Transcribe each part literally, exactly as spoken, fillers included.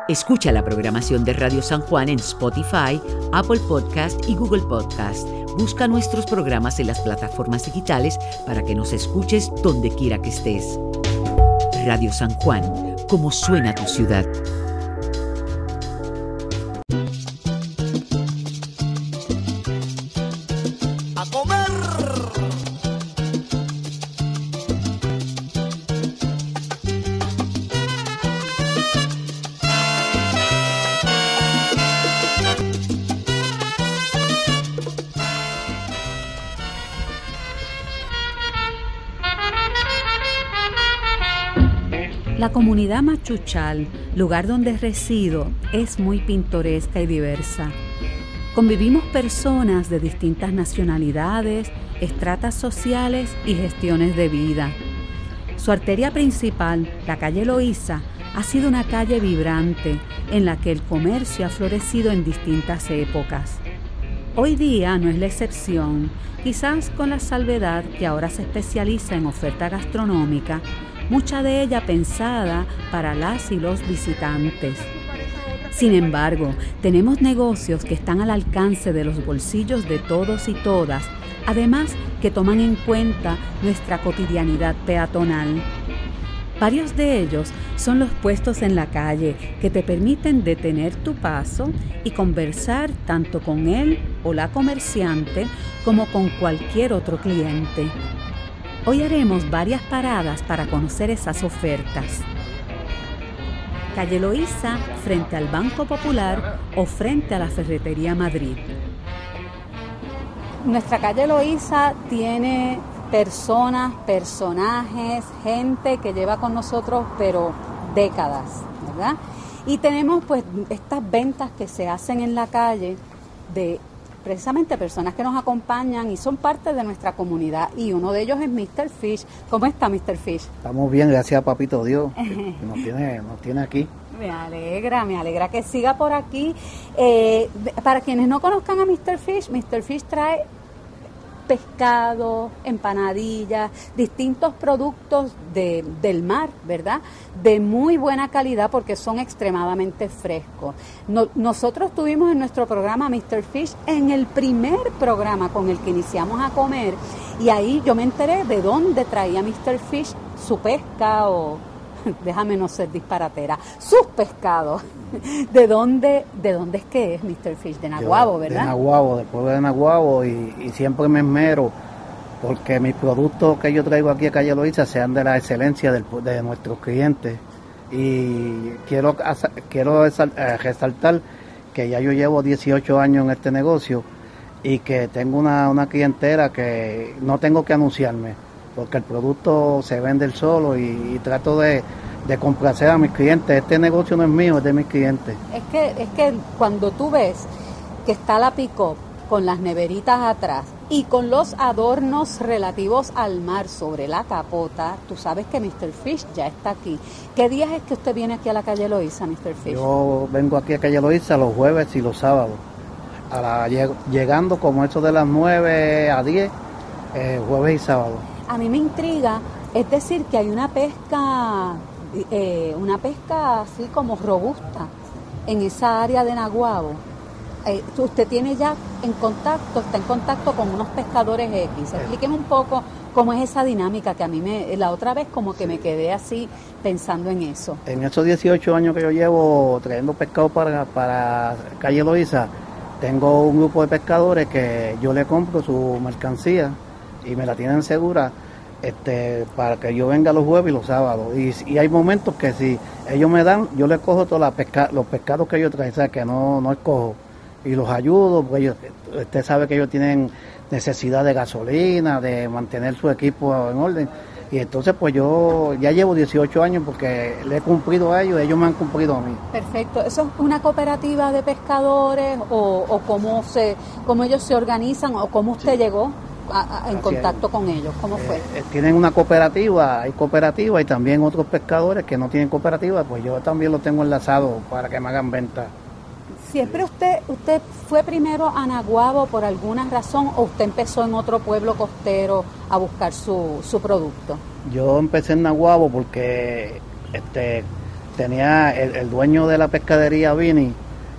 Escucha la programación de Radio San Juan en Spotify, Apple Podcast y Google Podcast. Busca nuestros programas en las plataformas digitales para que nos escuches donde quiera que estés. Radio San Juan, como suena tu ciudad. ¡A comer! La comunidad Machuchal, lugar donde resido, es muy pintoresca y diversa. Convivimos personas de distintas nacionalidades, estratas sociales y gestiones de vida. Su arteria principal, la calle Loíza, ha sido una calle vibrante en la que el comercio ha florecido en distintas épocas. Hoy día no es la excepción, quizás con la salvedad que ahora se especializa en oferta gastronómica, mucha de ella pensada para las y los visitantes. Sin embargo, tenemos negocios que están al alcance de los bolsillos de todos y todas, además que toman en cuenta nuestra cotidianidad peatonal. Varios de ellos son los puestos en la calle que te permiten detener tu paso y conversar tanto con él o la comerciante como con cualquier otro cliente. Hoy haremos varias paradas para conocer esas ofertas. Calle Loíza, frente al Banco Popular o frente a la Ferretería Madrid. Nuestra calle Loíza tiene personas, personajes, gente que lleva con nosotros, pero décadas, ¿verdad? Y tenemos pues estas ventas que se hacen en la calle de precisamente personas que nos acompañan y son parte de nuestra comunidad, y uno de ellos es mister Fish. ¿Cómo está mister Fish? Estamos bien, gracias a Papito Dios, que nos tiene, nos tiene aquí. Me alegra, me alegra que siga por aquí. Eh, para quienes no conozcan a mister Fish, mister Fish trae pescado, empanadillas, distintos productos de, del mar, ¿verdad? De muy buena calidad porque son extremadamente frescos. No, nosotros tuvimos en nuestro programa mister Fish en el primer programa con el que iniciamos a comer, y ahí yo me enteré de dónde traía mister Fish su pesca o, déjame no ser disparatera, sus pescados. ¿De dónde, de dónde es que es mister Fish? De Naguabo, ¿verdad? De Naguabo, del pueblo de Naguabo, y, y siempre me esmero porque mis productos que yo traigo aquí a Calle Loíza sean de la excelencia del, de nuestros clientes. Y quiero, quiero resaltar que ya yo llevo dieciocho años en este negocio y que tengo una, una clientela que no tengo que anunciarme, porque el producto se vende el solo, y, y trato de, de complacer a mis clientes. Este negocio no es mío, es de mis clientes. Es que, es que cuando tú ves que está la pick-up con las neveritas atrás y con los adornos relativos al mar sobre la capota, tú sabes que mister Fish ya está aquí. ¿Qué días es que usted viene aquí a la calle Loíza, mister Fish? Yo vengo aquí a Calle Loíza los jueves y los sábados, a la, llegando como eso de las nueve a diez, eh, jueves y sábado. A mí me intriga, es decir, que hay una pesca, eh, una pesca así como robusta en esa área de Naguabo. Eh, usted tiene ya en contacto, está en contacto con unos pescadores X. Explíqueme un poco cómo es esa dinámica, que a mí me, la otra vez como que me quedé así pensando en eso. En esos dieciocho años que yo llevo trayendo pescado para, para Calle Loíza, tengo un grupo de pescadores que yo le compro su mercancía y me la tienen segura, este, para que yo venga los jueves y los sábados. Y, y hay momentos que si ellos me dan, yo les cojo todos pesca, los pescados que ellos traen, o sea, que no, no escojo, y los ayudo, porque ellos, usted sabe que ellos tienen necesidad de gasolina, de mantener su equipo en orden. Y entonces pues yo ya llevo dieciocho años porque le he cumplido a ellos, ellos me han cumplido a mí. Perfecto. ¿Eso es una cooperativa de pescadores o, o cómo, se, cómo ellos se organizan, o cómo usted sí. llegó a, a, en Así contacto es. con ellos? ¿Cómo fue? Eh, tienen una cooperativa, hay cooperativa y también otros pescadores que no tienen cooperativa, pues yo también lo tengo enlazado para que me hagan venta. ¿Siempre usted usted fue primero a Naguabo por alguna razón, o usted empezó en otro pueblo costero a buscar su, su producto? Yo empecé en Naguabo porque este tenía el, el dueño de la pescadería, Vini,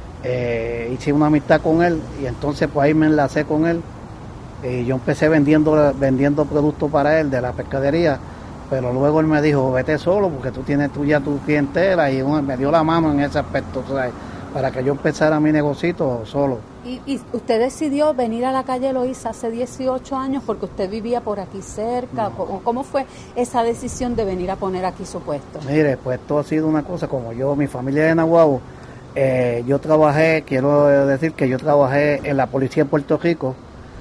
eh, hice una amistad con él y entonces pues ahí me enlacé con él y yo empecé vendiendo vendiendo productos para él de la pescadería, pero luego él me dijo, vete solo porque tú tienes tú ya tu clientela y me dio la mano en ese aspecto, ¿sabes? Para que yo empezara mi negocito solo. ¿Y, y usted decidió venir a la calle Loíza hace dieciocho años porque usted vivía por aquí cerca? No. ¿Cómo fue esa decisión de venir a poner aquí su puesto? Mire, pues esto ha sido una cosa, como yo, mi familia de Nahuabo, eh, yo trabajé, quiero decir que yo trabajé en la policía de Puerto Rico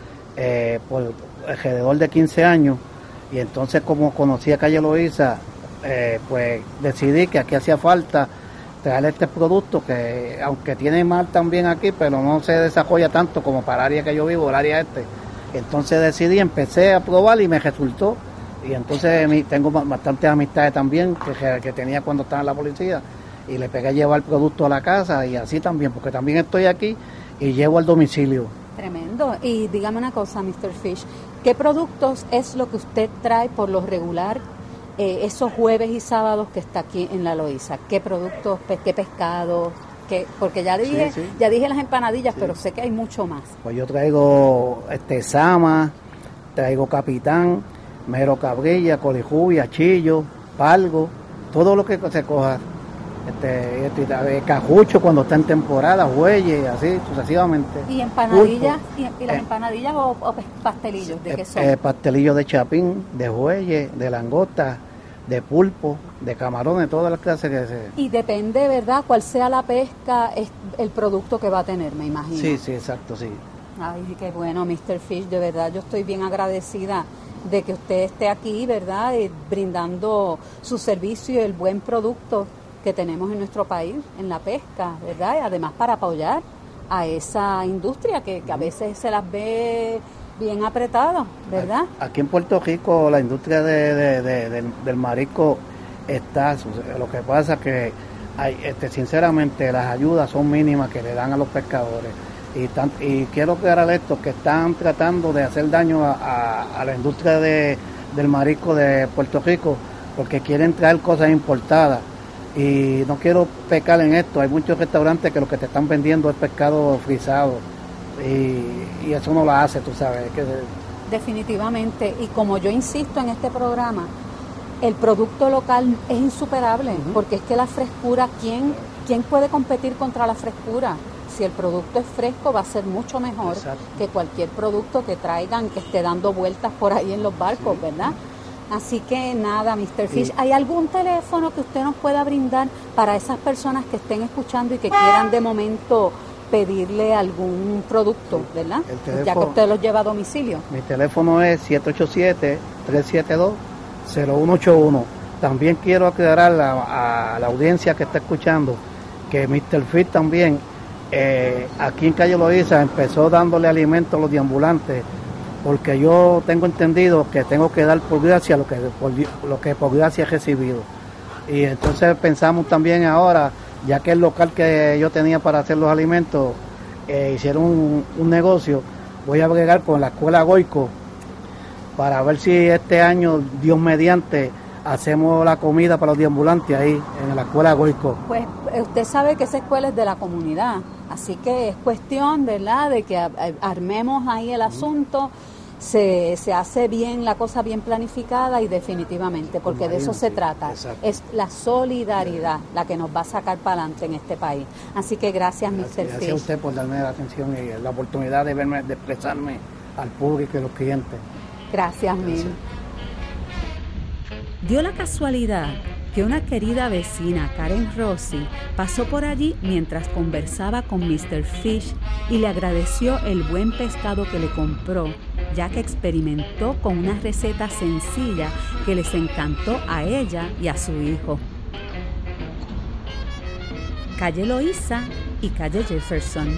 eh, por alrededor de quince años, y entonces como conocí a calle Loíza, eh, pues decidí que aquí hacía falta traer este producto que aunque tiene mar también aquí, pero no se desarrolla tanto como para el área que yo vivo, el área este. Entonces decidí, empecé a probar y me resultó. Y entonces tengo bastantes amistades también que, que tenía cuando estaba en la policía y le pegué a llevar producto a la casa y así también, porque también estoy aquí y llevo al domicilio. Tremendo. Y dígame una cosa, mister Fish, ¿qué productos es lo que usted trae por lo regular Eh, esos jueves y sábados que está aquí en la Loíza? ¿Qué productos, pe- qué pescado? Qué, porque ya dije, sí, sí. ya dije las empanadillas, sí. pero sé que hay mucho más. Pues yo traigo este sama, traigo capitán, mero cabrilla, colijubia, chillo, palgo, todo lo que se coja. Este, este cajucho cuando está en temporada, huelle, así sucesivamente. ¿Y empanadillas? ¿Y, y las eh, empanadillas o, o pastelillos? ¿De eh, qué son? Eh, pastelillos de chapín, de huelle, de langosta, de pulpo, de camarones, todas las clases que se... Y depende, ¿verdad?, cuál sea la pesca, es el producto que va a tener, me imagino. Sí, sí, exacto, sí. Ay, qué bueno, mister Fish, de verdad, yo estoy bien agradecida de que usted esté aquí, ¿verdad?, eh, brindando su servicio y el buen producto que tenemos en nuestro país, en la pesca, ¿verdad?, y además para apoyar a esa industria que, que a veces se las ve bien apretadas, ¿verdad? Aquí en Puerto Rico la industria de, de, de, de, del marisco está, lo que pasa es que hay, este, sinceramente las ayudas son mínimas que le dan a los pescadores y, tan, y quiero aclarar esto, que están tratando de hacer daño a, a, a la industria de, del marisco de Puerto Rico porque quieren traer cosas importadas. Y no quiero pecar en esto, hay muchos restaurantes que lo que te están vendiendo es pescado frisado y, y eso no lo hace, tú sabes. Que... Definitivamente, y como yo insisto en este programa, el producto local es insuperable, uh-huh. porque es que la frescura, ¿quién, ¿quién puede competir contra la frescura? Si el producto es fresco va a ser mucho mejor Exacto. que cualquier producto que traigan, que esté dando vueltas por ahí en los barcos, sí. ¿verdad? Así que nada, mister Fish, sí. ¿hay algún teléfono que usted nos pueda brindar para esas personas que estén escuchando y que quieran de momento pedirle algún producto, verdad? El teléfono, ya que usted los lleva a domicilio. Mi teléfono es siete ocho siete, tres siete dos, cero uno ocho uno. También quiero aclarar a, a la audiencia que está escuchando que mister Fish también, eh, aquí en Calle Loíza, empezó dándole alimento a los deambulantes, porque yo tengo entendido que tengo que dar por gracia lo que por, lo que por gracia he recibido. Y entonces pensamos también ahora, ya que el local que yo tenía para hacer los alimentos, eh, hicieron un, un negocio, voy a bregar con la escuela Goico para ver si este año, Dios mediante, hacemos la comida para los deambulantes ahí en la escuela Goico. Pues usted sabe que esa escuela es de la comunidad, así que es cuestión, ¿verdad?, de que armemos ahí el asunto, se, se hace bien la cosa bien planificada y definitivamente, porque de eso se trata. Exacto. Es la solidaridad la que nos va a sacar para adelante en este país. Así que gracias, mister Fish. Gracias a usted por darme la atención y la oportunidad de verme, de expresarme al público y a los clientes. Gracias, mil. Dio la casualidad que una querida vecina, Karen Rossi, pasó por allí mientras conversaba con mister Fish y le agradeció el buen pescado que le compró, ya que experimentó con una receta sencilla que les encantó a ella y a su hijo. Calle Loíza y calle Jefferson.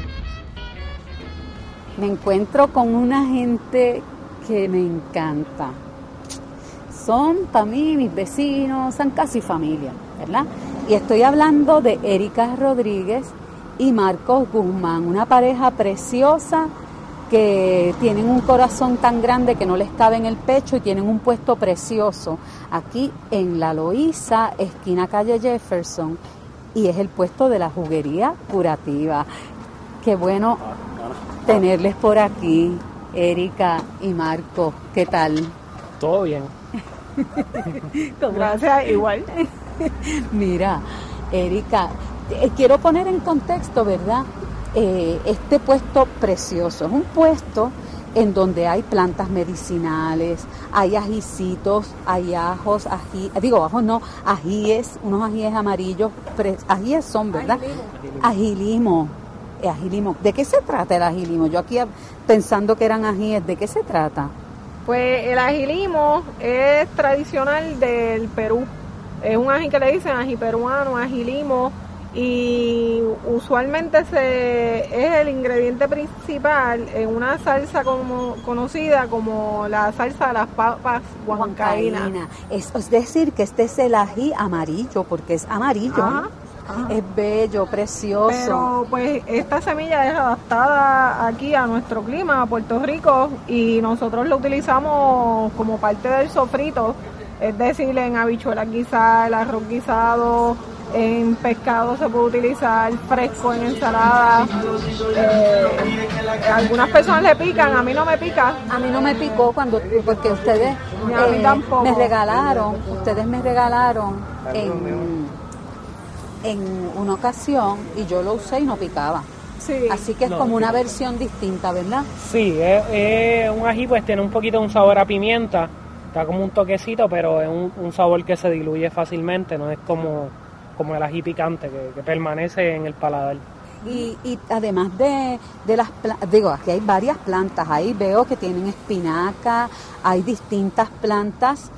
Me encuentro con una gente que me encanta. Son para mí mis vecinos, son casi familia, ¿verdad? Y estoy hablando de Erika Rodríguez y Marcos Guzmán, una pareja preciosa que tienen un corazón tan grande que no les cabe en el pecho y tienen un puesto precioso aquí en La Loíza, esquina calle Jefferson, y es el puesto de la juguería curativa. Qué bueno tenerles por aquí, Erika y Marco. ¿Qué tal? Todo bien. Gracias, igual. Mira, Erika, eh, quiero poner en contexto, ¿verdad? Eh, este puesto precioso. Es un puesto en donde hay plantas medicinales, hay ajicitos, hay ajos, ají, digo ajos no, ajíes, unos ajíes amarillos, pre, ajíes son, ¿verdad? Ajilimo. Ajilimo. ¿De qué se trata el ajilimo? Yo aquí pensando que eran ajíes, ¿de qué se trata? Pues el ajilimo es tradicional del Perú. Es un ají que le dicen ají peruano, ajilimo, y usualmente se, es el ingrediente principal en una salsa como, conocida como la salsa de las papas huancaínas. Es, es decir, que este es el ají amarillo, porque es amarillo. Ajá. Ajá. Es bello, precioso. Pero pues esta semilla es adaptada aquí a nuestro clima, a Puerto Rico, y nosotros lo utilizamos como parte del sofrito, es decir, en habichuelas guisadas, el arroz guisado, en pescado se puede utilizar fresco, en ensalada. Eh, algunas personas le pican, a mí no me pica. A mí no me picó cuando, porque ustedes Ni a mí eh, tampoco. me regalaron, ustedes me regalaron en, en una ocasión y yo lo usé y no picaba. Sí. Así que es No, como una no. versión distinta, ¿verdad? Sí, es, es un ají, pues tiene un poquito de un sabor a pimienta, está como un toquecito, pero es un, un sabor que se diluye fácilmente, no es como, como el ají picante que, que permanece en el paladar. Y, y además de, de las plantas, digo, aquí hay varias plantas, ahí veo que tienen espinaca, hay distintas plantas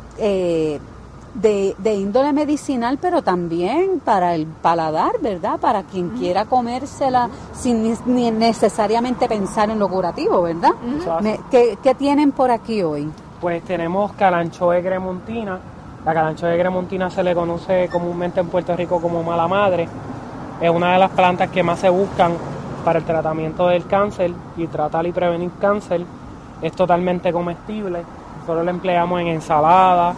eh, de, de índole medicinal, pero también para el paladar, ¿verdad? Para quien quiera comérsela sin ni, ni necesariamente pensar en lo curativo, ¿verdad? Uh-huh. Me, ¿qué, ¿Qué tienen por aquí hoy? Pues tenemos calanchoe gremontina. La calanchoe gremontina se le conoce comúnmente en Puerto Rico como mala madre. Es una de las plantas que más se buscan para el tratamiento del cáncer y tratar y prevenir cáncer. Es totalmente comestible. Solo la empleamos en ensalada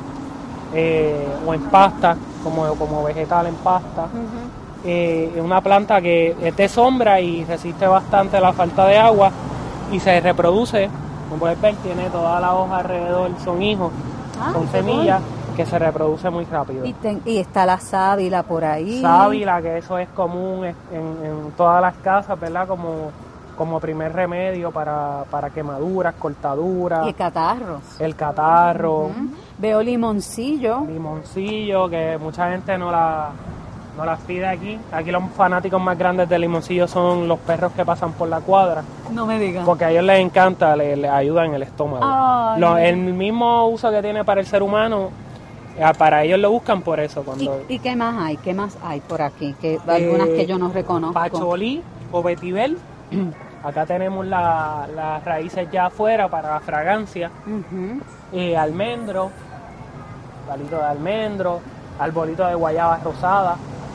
eh, o en pasta, como, como vegetal en pasta. Uh-huh. Eh, es una planta que es de sombra y resiste bastante la falta de agua y se reproduce. Como puedes ver, tiene toda la hoja alrededor, son hijos, ah, son semillas cool. que se reproduce muy rápido. Y, ten, y está la sábila por ahí. Sábila, que eso es común en, en todas las casas, ¿verdad? Como, como primer remedio para, para quemaduras, cortaduras. Y catarros. El catarro. Uh-huh. Veo limoncillo. Limoncillo, que mucha gente no la... no las pide aquí. Aquí los fanáticos más grandes del limoncillo son los perros que pasan por la cuadra. No me digan. Porque a ellos les encanta, les, les ayuda en el estómago. Lo, el mismo uso que tiene para el ser humano, para ellos lo buscan por eso. Cuando... ¿Y, ¿Y qué más hay? ¿Qué más hay por aquí? Que, eh, algunas que yo no reconozco. Pacholí o vetiver. Acá tenemos las la raíces ya afuera para la fragancia. Uh-huh. eh, almendro, palito de almendro, arbolito de guayaba rosada.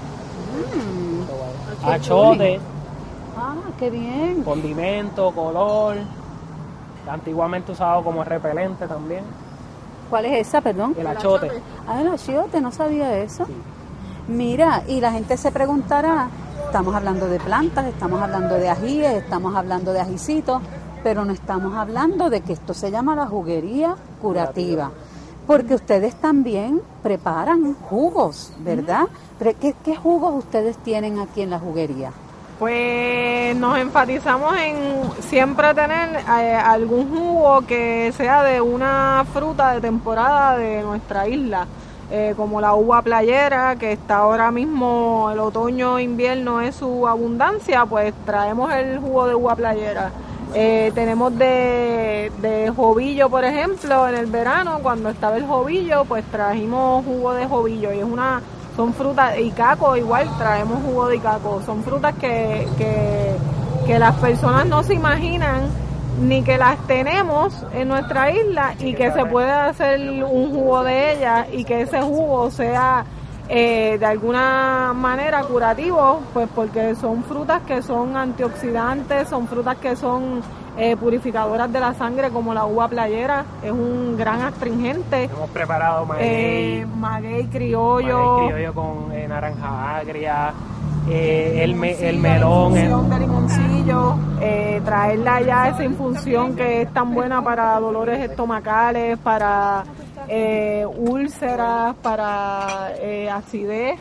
Mm. Achote. Ah, qué bien. Condimento, color. Antiguamente usado como repelente también. ¿Cuál es esa, perdón? El achote. Ah, el achote, no sabía eso. Sí. Mira, y la gente se preguntará, estamos hablando de plantas, estamos hablando de ajíes, estamos hablando de ajicitos, pero no estamos hablando de que esto se llama la juguería curativa. Porque ustedes también preparan jugos, ¿verdad? ¿Qué, ¿Qué jugos ustedes tienen aquí en la juguería? Pues nos enfatizamos en siempre tener eh, algún jugo que sea de una fruta de temporada de nuestra isla, eh, como la uva playera, que está ahora mismo, el otoño-invierno es su abundancia, pues traemos el jugo de uva playera. Eh, tenemos de, de jovillo, por ejemplo, en el verano, cuando estaba el jovillo, pues trajimos jugo de jovillo y es una, son frutas, y caco igual, traemos jugo de caco, son frutas que, que, que las personas no se imaginan ni que las tenemos en nuestra isla y que se puede hacer un jugo de ellas y que ese jugo sea Eh, de alguna manera curativo, pues porque son frutas que son antioxidantes, son frutas que son eh, purificadoras de la sangre como la uva playera, es un gran astringente. Hemos preparado maguey, eh, maguey criollo, maguey criollo con eh, naranja agria, eh, el, me, el melón, infusión de limoncillo, eh, traerla ya esa infusión que es tan buena para dolores estomacales, para eh, úlceras, para eh, acidez.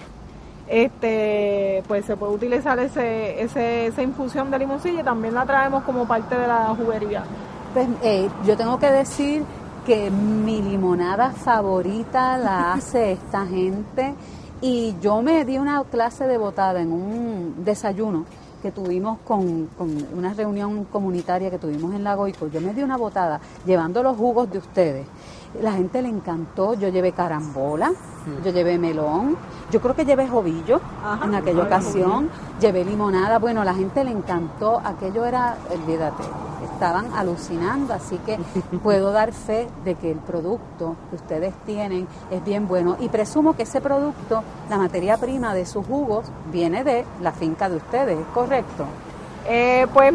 Este, pues se puede utilizar ese, ese, esa infusión de limoncillo y también la traemos como parte de la juguería. Pues eh, yo tengo que decir que mi limonada favorita la hace esta gente, y yo me di una clase de botada en un desayuno que tuvimos con, con una reunión comunitaria que tuvimos en La Goico. Yo me di una botada llevando los jugos de ustedes. La gente le encantó. Yo llevé carambola, yo llevé melón, yo creo que llevé jovillo. Ajá, en aquella ocasión, llevé limonada. Bueno, la gente le encantó. Aquello era, olvídate, estaban alucinando, así que puedo dar fe de que el producto que ustedes tienen es bien bueno, y presumo que ese producto, la materia prima de sus jugos, viene de la finca de ustedes, ¿es correcto? Eh, pues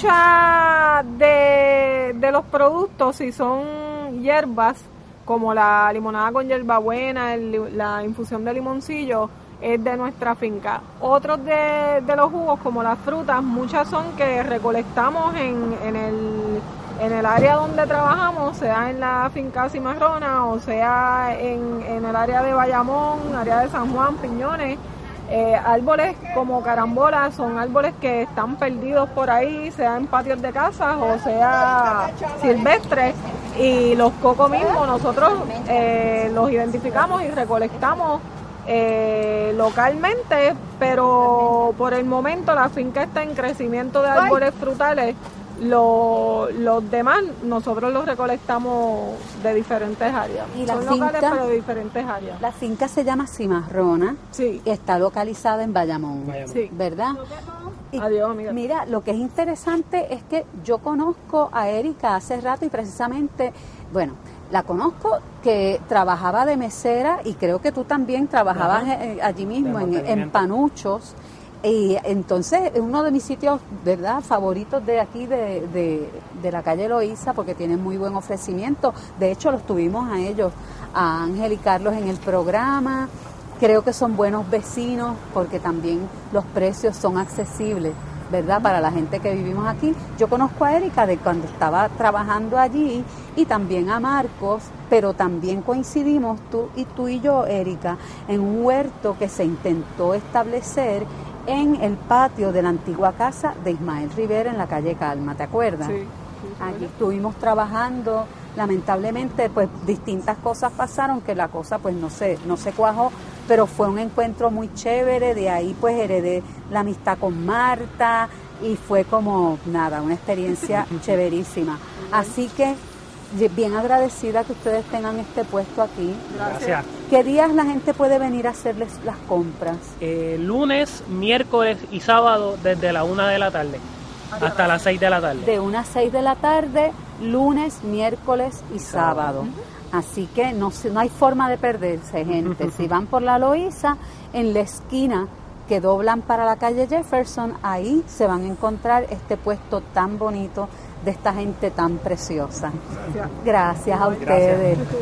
muchas de, de los productos, si son hierbas, como la limonada con hierbabuena, el, la infusión de limoncillo, es de nuestra finca. Otros de, de los jugos, como las frutas, muchas son que recolectamos en, en, el, en el área donde trabajamos, sea en la finca Cimarrona o sea en, en el área de Bayamón, área de San Juan, Piñones. Eh, árboles como carambola son árboles que están perdidos por ahí, sea en patios de casas o sea silvestres, y los cocos mismos nosotros eh, los identificamos y recolectamos eh, localmente, pero por el momento la finca está en crecimiento de árboles frutales. Los, los demás nosotros los recolectamos de diferentes áreas. Y la son finca, locales, pero de diferentes áreas. La finca se llama Cimarrona, sí, y está localizada en Bayamón, Bayamón. Sí. ¿verdad? Y Adiós, amiga. Mira, lo que es interesante es que yo conozco a Erika hace rato, y precisamente, bueno, la conozco que trabajaba de mesera, y creo que tú también trabajabas eh, allí mismo en, en Panuchos. Y entonces es uno de mis sitios, ¿verdad?, favoritos de aquí, de, de, de la calle Loíza, porque tienen muy buen ofrecimiento. De hecho, los tuvimos a ellos, a Ángel y Carlos, en el programa. Creo que son buenos vecinos, porque también los precios son accesibles, ¿verdad?, para la gente que vivimos aquí. Yo conozco a Erika de cuando estaba trabajando allí, y también a Marcos, pero también coincidimos tú y tú y yo, Erika, en un huerto que se intentó establecer en el patio de la antigua casa de Ismael Rivera en la calle Calma, ¿te acuerdas? Sí, sí, sí. Allí estuvimos trabajando, lamentablemente pues distintas cosas pasaron que la cosa pues no se, no se cuajó, pero fue un encuentro muy chévere. De ahí pues heredé la amistad con Marta y fue como nada, una experiencia chéverísima. Así que bien agradecida que ustedes tengan este puesto aquí. Gracias. ¿Qué días la gente puede venir a hacerles las compras? Eh, lunes, miércoles y sábado desde la una de la tarde hasta las seis de la tarde. De una a seis de la tarde, lunes, miércoles y sábado. Uh-huh. Así que no, no hay forma de perderse, gente. Si van por la Loíza, en la esquina que doblan para la calle Jefferson, ahí se van a encontrar este puesto tan bonito de esta gente tan preciosa. Gracias, Gracias a ustedes. Gracias.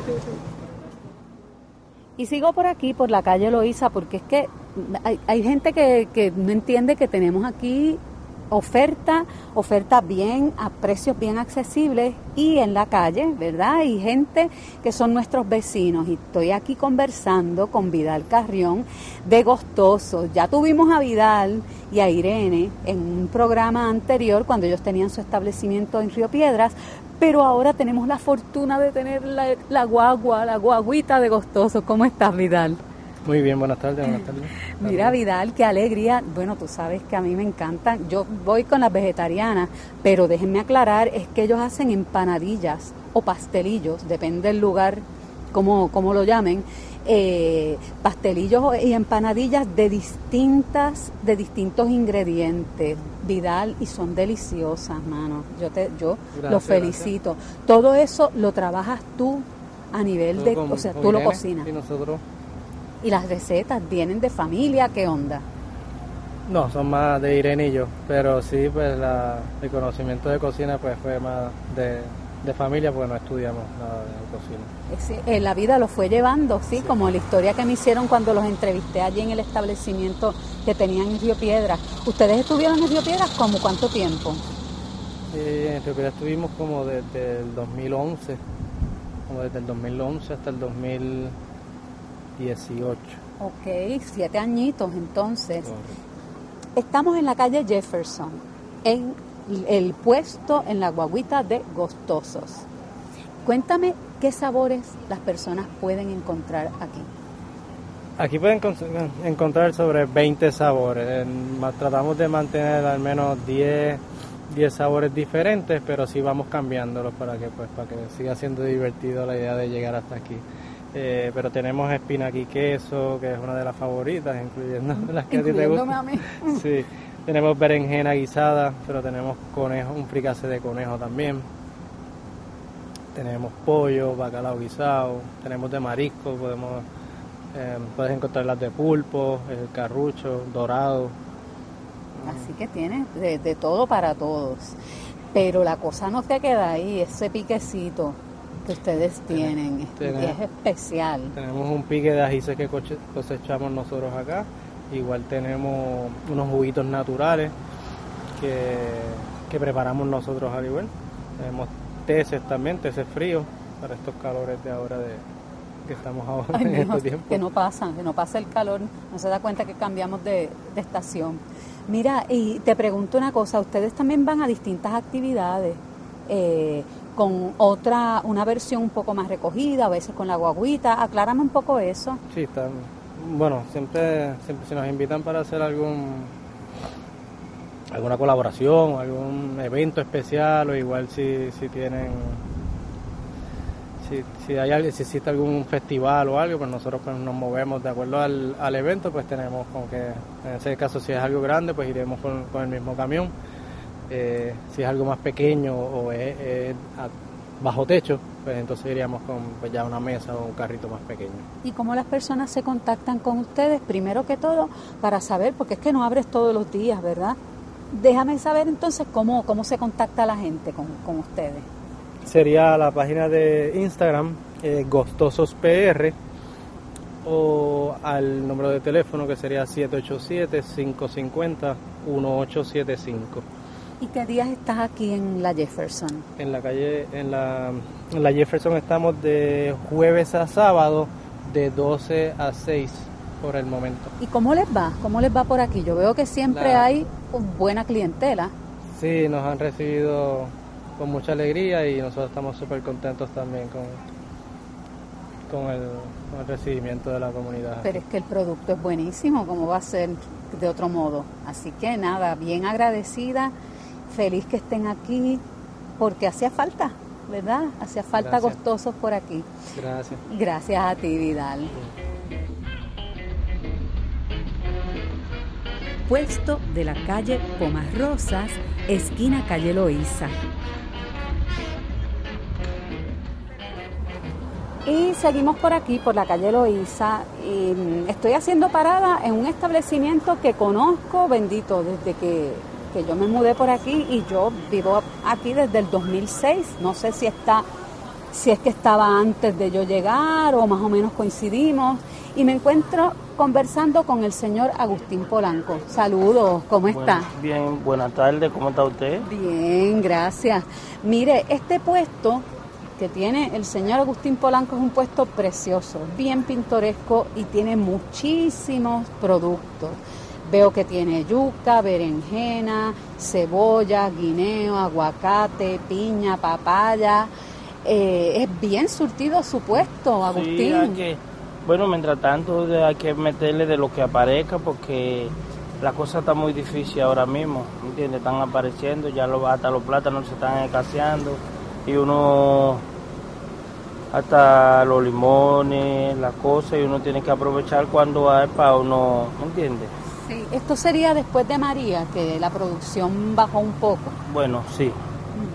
Y sigo por aquí, por la calle Loíza, porque es que hay, hay gente que, que no entiende que tenemos aquí oferta, oferta bien, a precios bien accesibles y en la calle, ¿verdad? Y gente que son nuestros vecinos. Y estoy aquí conversando con Vidal Carrión de Gostosos. Ya tuvimos a Vidal y a Irene en un programa anterior cuando ellos tenían su establecimiento en Río Piedras, pero ahora tenemos la fortuna de tener la, la guagua, la guaguita de Gostosos. ¿Cómo estás, Vidal? Muy bien, buenas tardes, buenas tardes. Mira, Vidal, qué alegría. Bueno, tú sabes que a mí me encantan. Yo voy con las vegetarianas, pero déjenme aclarar, es que ellos hacen empanadillas o pastelillos, depende del lugar, como, como lo llamen, eh, pastelillos y empanadillas de distintas, de distintos ingredientes, Vidal, y son deliciosas, mano. Yo te, yo gracias, los felicito. Gracias. Todo eso lo trabajas tú a nivel todo de, con, o sea, tú lo cocinas. Y nosotros. ¿Y las recetas vienen de familia? ¿Qué onda? No, son más de Irene y yo, pero sí, pues la, el conocimiento de cocina pues fue más de, de familia, porque no estudiamos nada de cocina. Sí, eh, la vida lo fue llevando, ¿sí? Sí, como la historia que me hicieron cuando los entrevisté allí en el establecimiento que tenían en Río Piedras. ¿Ustedes estuvieron en Río Piedras como cuánto tiempo? Eh, en Río Piedras estuvimos como desde el dos mil once, como desde el dos mil once hasta el dos mil dieciocho. Ok, siete añitos entonces. Correcto. Estamos en la calle Jefferson, en el puesto en la guaguita de Gustosos. Cuéntame qué sabores las personas pueden encontrar aquí. Aquí pueden encontrar sobre veinte sabores. Tratamos de mantener al menos diez, diez sabores diferentes, pero sí vamos cambiándolos para que, pues, para que siga siendo divertido la idea de llegar hasta aquí. Eh, pero tenemos espinaca y queso, que es una de las favoritas, incluyendo las que a ti te gustan. A mí. Sí, tenemos berenjena guisada, pero tenemos conejo, un fricase de conejo también. Tenemos pollo, bacalao guisado, tenemos de marisco, podemos eh, puedes encontrar las de pulpo, el carrucho, dorado. Así que tienes de, de todo para todos. Pero la cosa no te queda ahí, ese piquecito que ustedes tienen, tenemos, es especial. Tenemos un pique de ajíes que cosechamos nosotros acá. Igual tenemos unos juguitos naturales que, que preparamos nosotros al igual. Tenemos teces también, teces fríos para estos calores de ahora de que estamos ahora. Ay, en estos tiempos. Que no pasa, que no pasa el calor, no se da cuenta que cambiamos de, de estación. Mira, y te pregunto una cosa, ustedes también van a distintas actividades, eh, con otra, una versión un poco más recogida, a veces con la guaguita, aclárame un poco eso. Sí, está, bueno, siempre, siempre si nos invitan para hacer algún alguna colaboración, algún evento especial, o igual si, si tienen, si, si hay si existe algún festival o algo, pues nosotros pues nos movemos de acuerdo al, al evento, pues tenemos como que, en ese caso si es algo grande, pues iremos con, con el mismo camión. Eh, si es algo más pequeño o es, es bajo techo, pues entonces iríamos con pues ya una mesa o un carrito más pequeño. ¿Y cómo las personas se contactan con ustedes? Primero que todo, para saber, porque es que no abres todos los días, ¿verdad? Déjame saber entonces cómo, cómo se contacta la gente con, con ustedes. Sería la página de Instagram, eh, Gustosos P R, o al número de teléfono que sería siete ocho siete, cinco cinco cero, uno ocho siete cinco. ¿Y qué días estás aquí en la Jefferson? En la calle, en la, en la Jefferson estamos de jueves a sábado de doce a seis por el momento. ¿Y cómo les va? ¿Cómo les va por aquí? Yo veo que siempre la... hay buena clientela. Sí, nos han recibido con mucha alegría y nosotros estamos súper contentos también con, con, el, con el recibimiento de la comunidad. Pero es que el producto es buenísimo, ¿cómo va a ser de otro modo? Así que nada, bien agradecida. Feliz que estén aquí, porque hacía falta, ¿verdad? Hacía falta Gracias. Gustosos por aquí. Gracias. Gracias a ti, Vidal. Sí. Puesto de la calle Pomas Rosas, esquina calle Loíza. Y seguimos por aquí, por la calle Loíza, y estoy haciendo parada en un establecimiento que conozco, bendito, desde que... que yo me mudé por aquí y yo vivo aquí desde el dos mil seis, no sé si está, si es que estaba antes de yo llegar o más o menos coincidimos, y me encuentro conversando con el señor Agustín Polanco. Saludos, ¿cómo está? Bueno, bien, buenas tardes, ¿cómo está usted? Bien, gracias. Mire, este puesto que tiene el señor Agustín Polanco es un puesto precioso, bien pintoresco y tiene muchísimos productos. Veo que tiene yuca, berenjena, cebolla, guineo, aguacate, piña, papaya. Eh, es bien surtido su puesto, Agustín. Sí, hay que, bueno, mientras tanto hay que meterle de lo que aparezca porque la cosa está muy difícil ahora mismo, ¿entiendes? Están apareciendo, ya lo, hasta los plátanos se están escaseando y uno, hasta los limones, las cosas, y uno tiene que aprovechar cuando hay para uno, ¿entiendes? Sí, esto sería después de María, que la producción bajó un poco. Bueno, sí.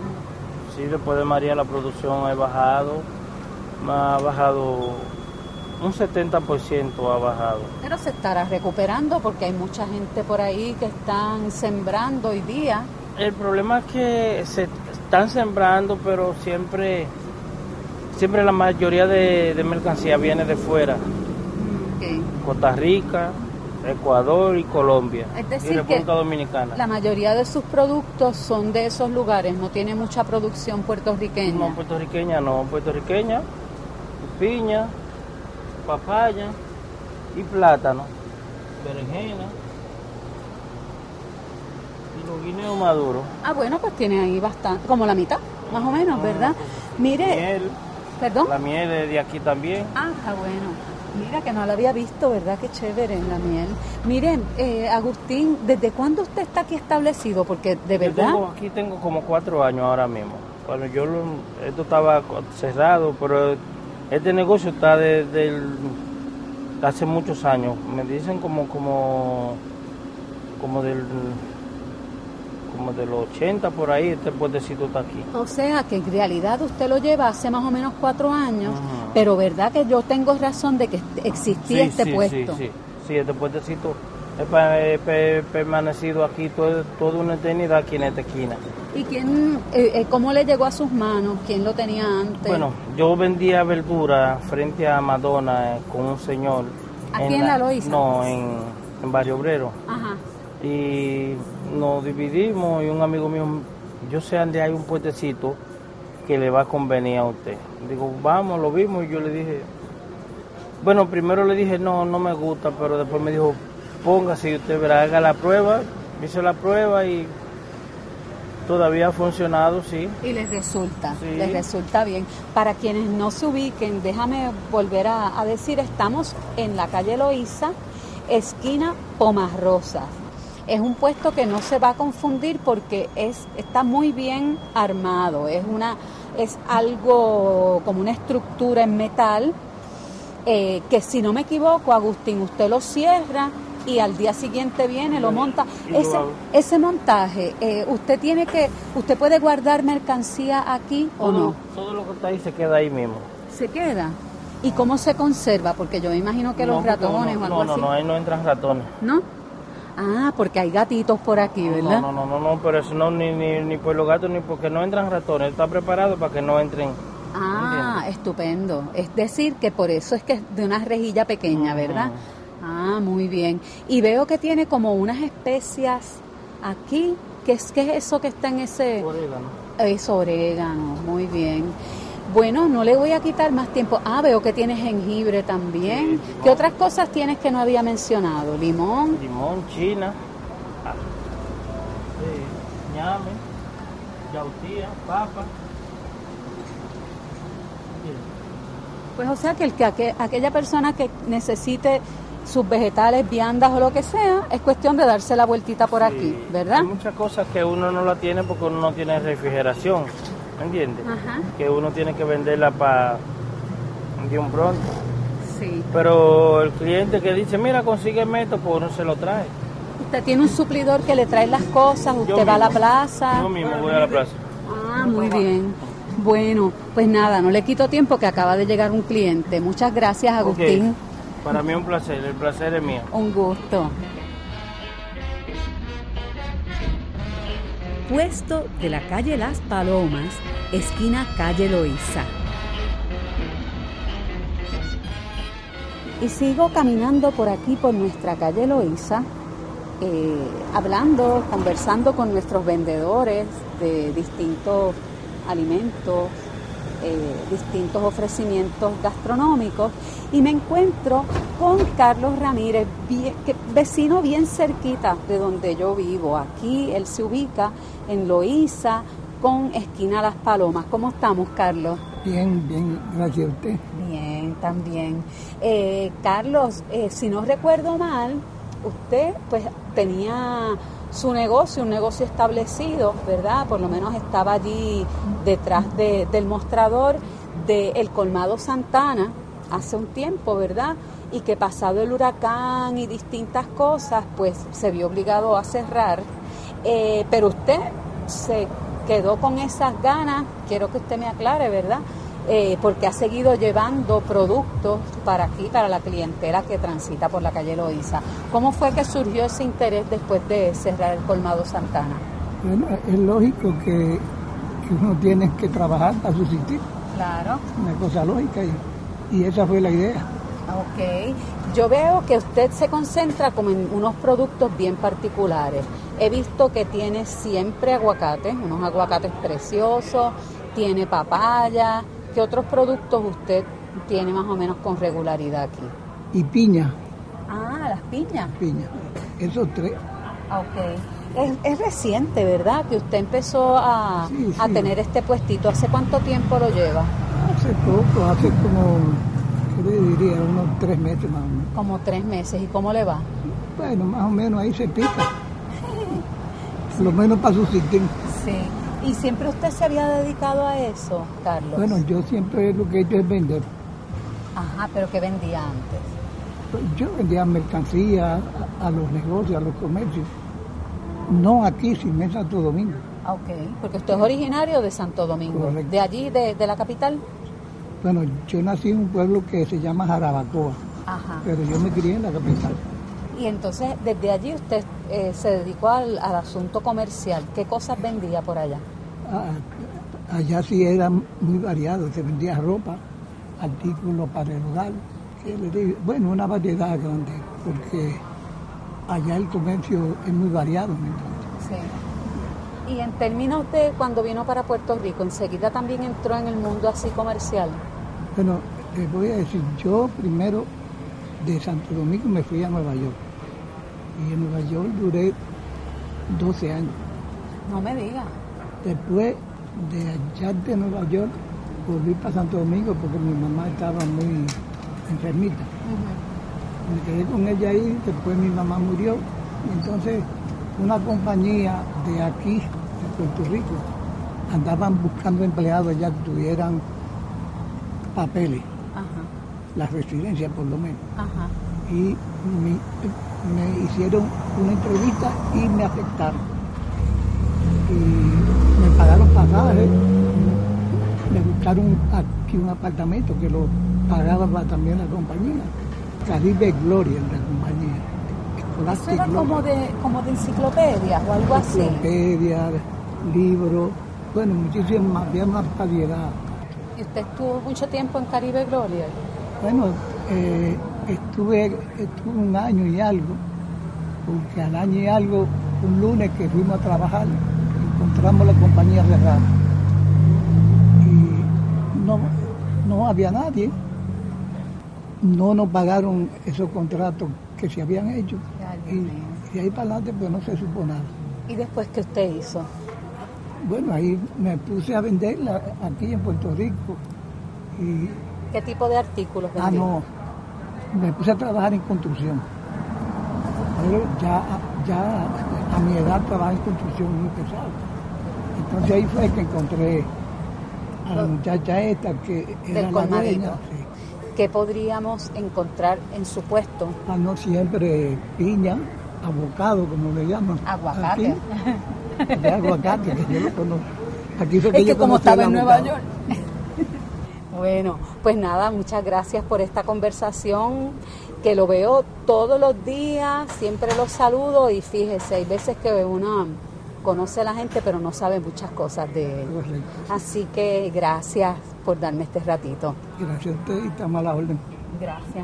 Uh-huh. Sí, después de María la producción ha bajado, ha bajado un setenta por ciento ha bajado. Pero se estará recuperando porque hay mucha gente por ahí que están sembrando hoy día. El problema es que se están sembrando, pero siempre, siempre la mayoría de, de mercancía viene de fuera. Okay. Costa Rica, Ecuador y Colombia, es decir, y República que Dominicana. La mayoría de sus productos son de esos lugares, no tiene mucha producción puertorriqueña. No, puertorriqueña no, puertorriqueña, piña, papaya y plátano, berenjena y los guineos maduros. Ah, bueno, pues tiene ahí bastante, como la mitad, más o menos, ¿verdad? Mire, miel, ¿perdón? La miel es de aquí también. Ah, está bueno. Mira, que no la había visto, ¿verdad? Qué chévere en la miel. Miren, eh, Agustín, ¿desde cuándo usted está aquí establecido? Porque de verdad... Yo tengo, aquí tengo como cuatro años ahora mismo. Cuando yo lo, esto estaba cerrado, pero este negocio está desde el, hace muchos años. Me dicen como como como del como de los ochenta por ahí, este puestecito está aquí. O sea, que en realidad usted lo lleva hace más o menos cuatro años, Ajá. Pero verdad que yo tengo razón de que existía Sí, este sí, puesto. Sí, sí, sí, este puestecito he, pa- he pe- permanecido aquí todo, toda una eternidad aquí en esta esquina. ¿Y quién, eh, eh, cómo le llegó a sus manos? ¿Quién lo tenía antes? Bueno, yo vendía verdura frente a Madonna eh, con un señor. ¿Aquí en La Loíza? No, en, en Barrio Obrero. Ajá. Y nos dividimos y un amigo mío, yo sé dónde hay un puestecito que le va a convenir a usted. Digo, vamos, lo vimos y yo le dije, bueno, primero le dije, no, no me gusta, pero después me dijo, póngase y usted verá, haga la prueba. Hice la prueba y todavía ha funcionado, sí. Y les resulta, Sí. les resulta bien. Para quienes no se ubiquen, déjame volver a, a decir, estamos en la calle Loíza, esquina Pomas Rosas. Es un puesto que no se va a confundir porque es, está muy bien armado, es, una, es algo como una estructura en metal, eh, que si no me equivoco, Agustín, usted lo cierra y al día siguiente viene, lo monta. Ese, ese montaje, eh, usted tiene que, usted puede guardar mercancía aquí o Todo, no. todo lo que está ahí se queda ahí mismo. ¿Se queda? ¿Y cómo se conserva? Porque yo me imagino que No, los porque ratones uno- o algo no, así. No, no, ahí no entran ratones. ¿No? Ah, porque hay gatitos por aquí, ¿verdad? No, no, no, no, no, pero eso no, ni, ni, ni por los gatos, ni porque no entran ratones. Está preparado para que no entren. Ah, ¿entiendes? estupendo. Es decir, que por eso es que es de una rejilla pequeña, ¿verdad? Ah, muy bien. Y veo que tiene como unas especias aquí. ¿Qué es, qué es eso que está en ese...? Orégano. Es orégano, muy bien. Bueno, no le voy a quitar más tiempo. Ah, veo que tiene jengibre también. Sí, limón. ¿Qué otras cosas tienes que no había mencionado? Limón. Limón, china, ah, eh, ñame, yautía, papa. Pues o sea que, el que aqu- aquella persona que necesite sus vegetales, viandas o lo que sea, es cuestión de darse la vueltita por Sí, aquí, ¿verdad? Hay muchas cosas que uno no la tiene porque uno no tiene refrigeración, ¿me entiendes? Ajá, Que uno tiene que venderla para de un pronto. sí. Pero el cliente que dice, mira, consígueme esto, pues uno se lo trae. Usted tiene un suplidor que le trae las cosas, usted Yo va a la mismo. plaza. Yo mismo voy a la plaza. Ah, muy bien. Bueno, pues nada, no le quito tiempo que acaba de llegar un cliente. Muchas gracias, Agustín. Ok. Para mí es un placer, el placer es mío. Un gusto. Puesto de la calle Las Palomas, esquina calle Loíza. Y sigo caminando por aquí, por nuestra calle Loíza, eh, hablando, conversando con nuestros vendedores de distintos alimentos, eh, distintos ofrecimientos gastronómicos, y me encuentro con Carlos Ramírez, bien, que, vecino bien cerquita de donde yo vivo. Aquí él se ubica en Loíza, con esquina Las Palomas. ¿Cómo estamos, Carlos? Bien, bien, gracias a usted. Bien, también. Eh, Carlos, eh, si no recuerdo mal, usted pues tenía su negocio, un negocio establecido, ¿verdad? Por lo menos estaba allí detrás de, del mostrador del Colmado Santana hace un tiempo, ¿verdad? Y que pasado el huracán y distintas cosas, pues se vio obligado a cerrar. Eh, pero usted se quedó con esas ganas, quiero que usted me aclare, ¿verdad? eh, porque ha seguido llevando productos para aquí, para la clientela que transita por la calle Loíza. ¿Cómo fue que surgió ese interés después de cerrar el colmado Santana? Bueno, es lógico que, que uno tiene que trabajar para subsistir. Claro. Una cosa lógica y, y esa fue la idea. Ok. Yo veo que usted se concentra como en unos productos bien particulares. He visto que tiene siempre aguacates, unos aguacates preciosos, tiene papaya. ¿Qué otros productos usted tiene más o menos con regularidad aquí? Y piña. Ah, las piñas. Piña. Esos tres. Ok. Es, es reciente, ¿verdad? Que usted empezó a, sí, sí. a tener este puestito. ¿Hace cuánto tiempo lo lleva? Hace poco, hace como, ¿qué le diría? Unos tres meses más o menos. Como tres meses. ¿Y cómo le va? Bueno, más o menos ahí se pica. Lo menos para subsistir. Sí. ¿Y siempre usted se había dedicado a eso, Carlos? Bueno, yo siempre lo que he hecho es vender. Ajá, ¿pero qué vendía antes? Pues yo vendía mercancía a, a los negocios, a los comercios. No aquí, sino en Santo Domingo. Ok, porque usted es originario de Santo Domingo. Correcto. ¿De allí, de, de la capital? Bueno, yo nací en un pueblo que se llama Jarabacoa. Ajá. Pero yo me crié en la capital. Y entonces, desde allí usted eh, se dedicó al, al asunto comercial. ¿Qué cosas vendía por allá? Ah, allá sí era muy variado. Se vendía ropa, artículos para el hogar. ¿Qué le digo? Bueno, una variedad grande, porque allá el comercio es muy variado, ¿me entiendes? Sí. Y en términos de cuando vino para Puerto Rico, ¿enseguida también entró en el mundo así comercial? Bueno, les voy a decir, yo primero de Santo Domingo me fui a Nueva York. Y en Nueva York duré doce años. No me diga. Después de allá de Nueva York, volví para Santo Domingo porque mi mamá estaba muy enfermita. Uh-huh. Me quedé con ella ahí, después mi mamá murió. Y entonces una compañía de aquí, de Puerto Rico, andaban buscando empleados allá que tuvieran papeles. Uh-huh. La residencia por lo menos. Uh-huh. Y mi, me hicieron una entrevista y me aceptaron. Y me pagaron pasajes, me buscaron aquí un apartamento que lo pagaba también la compañía. Caribe Gloria, la compañía. ¿Eso era como de, como de enciclopedias o algo así? Enciclopedias, libros, bueno, muchísimas, había más variedad. ¿Y usted estuvo mucho tiempo en Caribe Gloria? Bueno, eh, estuve, estuve un año y algo, porque al año y algo, un lunes que fuimos a trabajar, encontramos la compañía cerrada. Y no, no había nadie. No nos pagaron esos contratos que se habían hecho. Y de ahí para adelante pues no se supo nada. ¿Y después qué usted hizo? Bueno, ahí me puse a venderla aquí en Puerto Rico. Y, ¿qué tipo de artículos vendía? Ah, no. Me puse a trabajar en construcción. Pero ya, ya a mi edad trabajaba en construcción muy pesado. Entonces ahí fue que encontré a la muchacha esta que era la dueña. Sí. ¿Qué podríamos encontrar en su puesto? Ah, no, siempre piña, abocado, como le llaman. Aguacate. Aquí, de aguacate, que yo lo conozco. Aquí fue que es que yo como estaba en Nueva abocado. York. Bueno, pues nada, muchas gracias por esta conversación, que lo veo todos los días, siempre los saludo y fíjese, hay veces que uno conoce a la gente pero no sabe muchas cosas de él. Correcto. Así que gracias por darme este ratito. Gracias a usted y estamos a la orden. Gracias.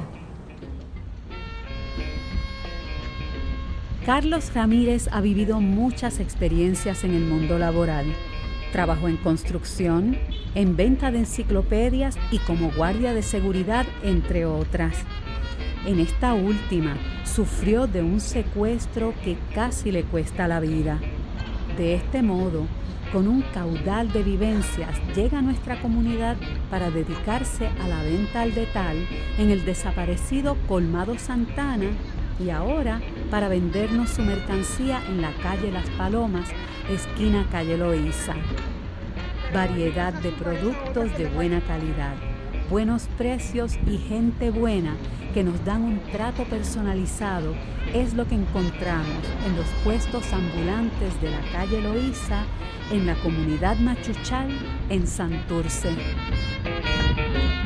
Carlos Ramírez ha vivido muchas experiencias en el mundo laboral. Trabajó en construcción, en venta de enciclopedias y como guardia de seguridad, entre otras. En esta última, sufrió de un secuestro que casi le cuesta la vida. De este modo, con un caudal de vivencias, llega a nuestra comunidad para dedicarse a la venta al detalle en el desaparecido Colmado Santana y ahora para vendernos su mercancía en la calle Las Palomas, esquina calle Loíza. Variedad de productos de buena calidad, buenos precios y gente buena que nos dan un trato personalizado es lo que encontramos en los puestos ambulantes de la calle Loíza en la comunidad Machuchal en Santurce.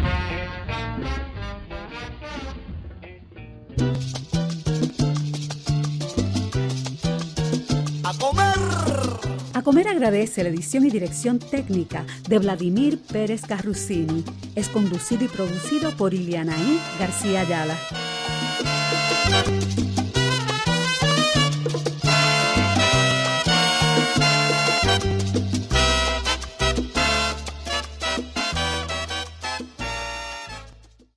A Comer agradece la edición y dirección técnica de Vladimir Pérez Carrucini. Es conducido y producido por Ilianaí García Ayala.